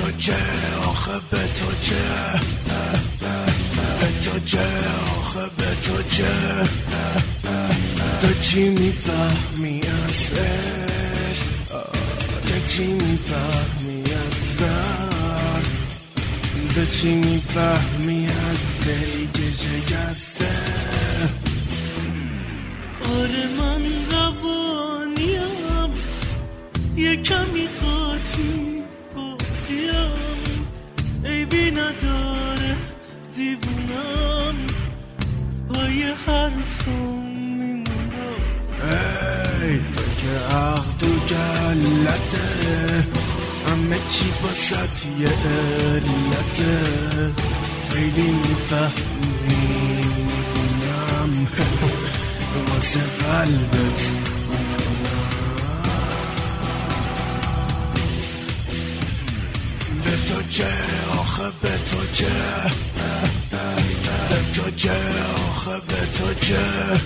تو چه آخه به تو چه، به تو چه آخه به تو چه، تو چی میفهمی از عشق، تو چی میفهمی از درد، تو چی میفهمی از دلی که شکسته. آره من روانیم یه کمی قاطیم، عیبی نداره دیوونم پای حرفم میمونم. ای تو که عقل و جلته، همه چی باشد یه علته، خیلی میفهمی میدونم واسه قلبت به تو چه آخه به تو چه، به تو چه آخه به تو چه،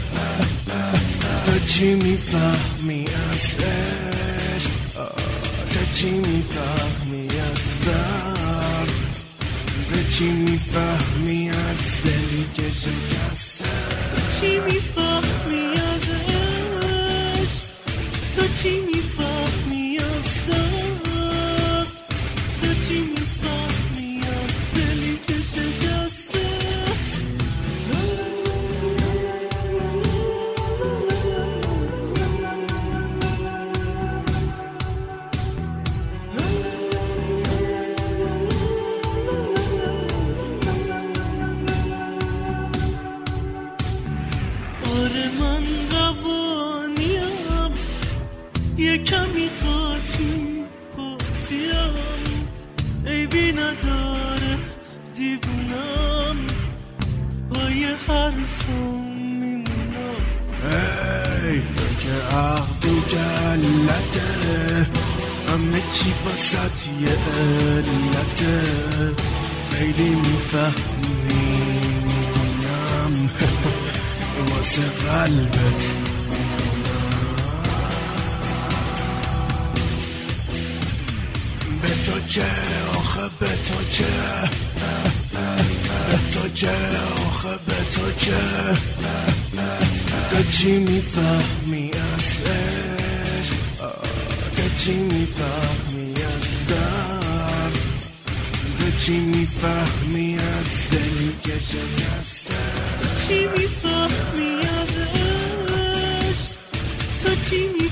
تو چی میفهمی از عشق، تو چی میفهمی از درد، تو چی میفهمی از دلی که شکسته. تو چی میفهمی از عشق، تو چی میفهمی از درد، تو چی میفهمی از دلی که شکسته. آره من روانیم یه کمی قاطیم، عیبی نداره دیوونم پای حرفم میمونم. ای تو که عقل و جلته، همه چی باشد یه علته، خیلی میفهمی میدونم واسه قلبت به تو چه آخه به تو چه، به تو چه آخه به تو چه، تو چی میفهمی از عشق، تو چی میفهمی از درد، تو چی میفهمی از دلی که شکسته. تو چی میفهمی از عشق، تو چی میفهمی